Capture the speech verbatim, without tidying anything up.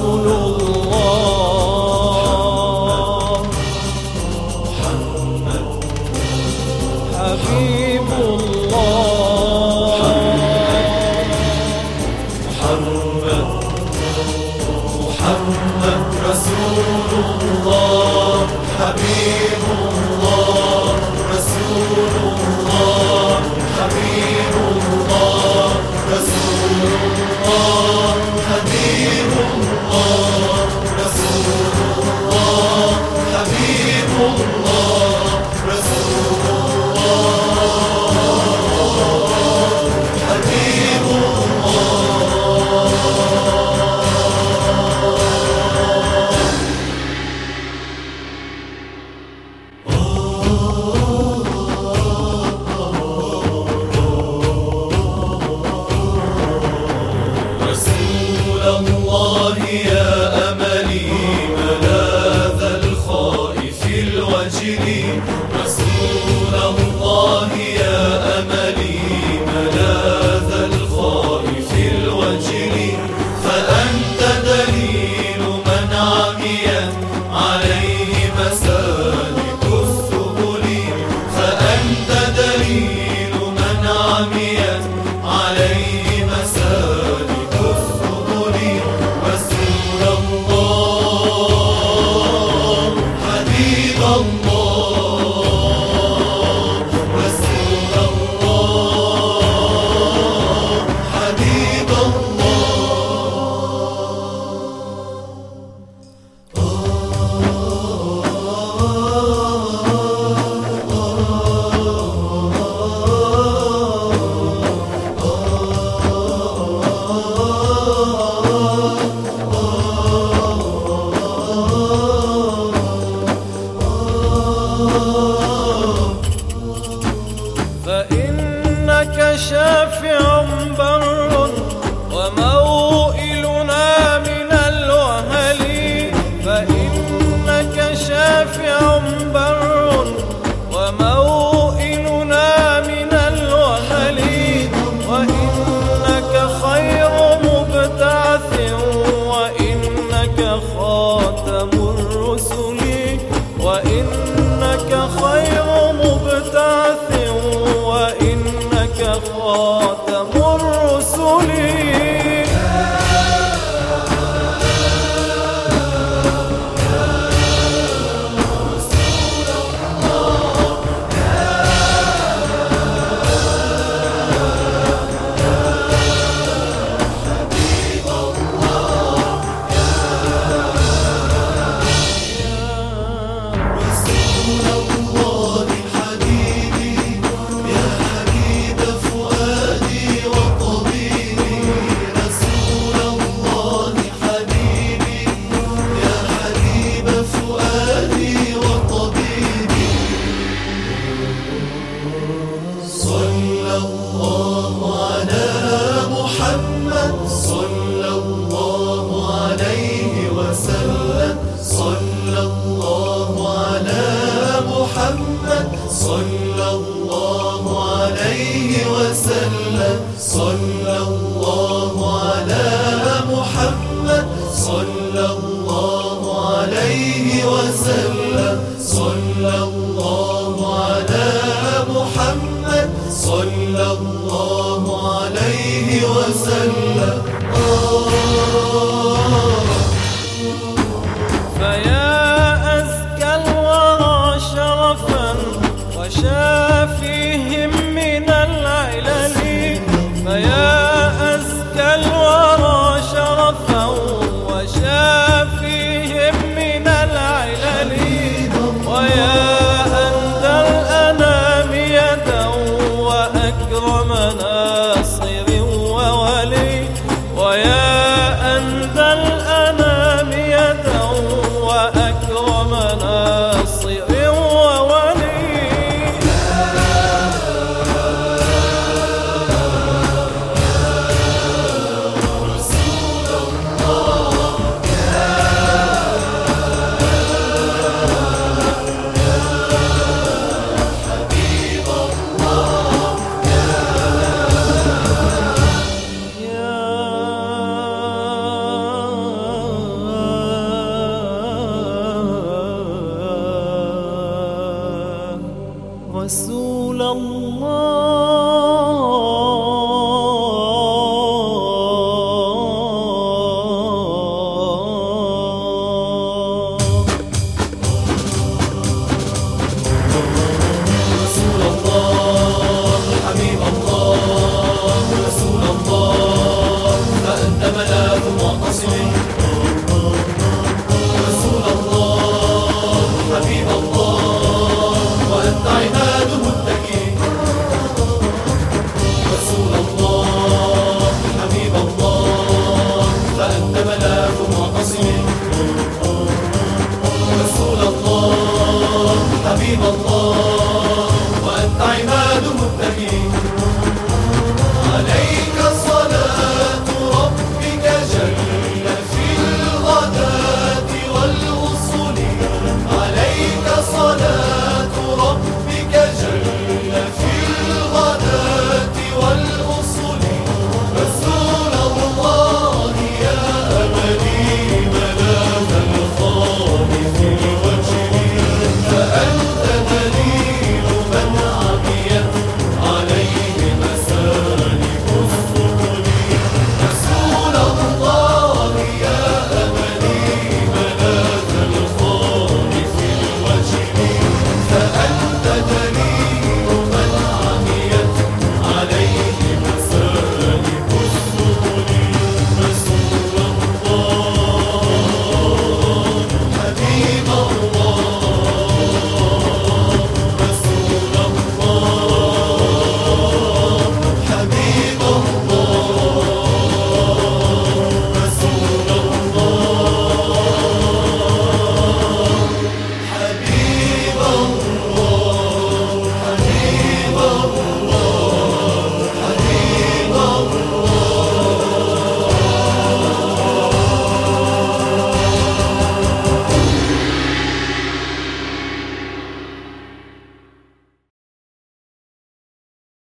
رسول الله محمد حبيب الله محمد محمد رسول الله حبيب الله رسول الله حبيب الله رسول الله حبيب الله رسول الله حبيب الله رسول الله حبيب الله يا أملي ملاذ الخائف الوجل رسول الله يا أملي ملاذ الخائف الوجل فأنت دليل من عميت عليه مسالك السبل فأنت دليل من عميت عليه مسالك رسول الله حبيب الله رسول الله حبيب فإنك شافع بر وموئلنا من الوهل فإنك شافع بر وموئلنا من الوهل وإنك خير مبتعث وإنك خاتم الرسل وإنك خير مبتعث وإنك خاتم الرسل صلى الله عليه وسلم صلى الله على محمد صلى الله عليه وسلم صلى الله على محمد صلى الله عليه وسلم صلى الله على محمد صلى الله عليه وسلم فيا أزكى الورى شرفا وشافيهم من العلل فيا أزكى الورى شرفا وشافيهم من العلل سلاف معتصم. رسول الله حبيب الله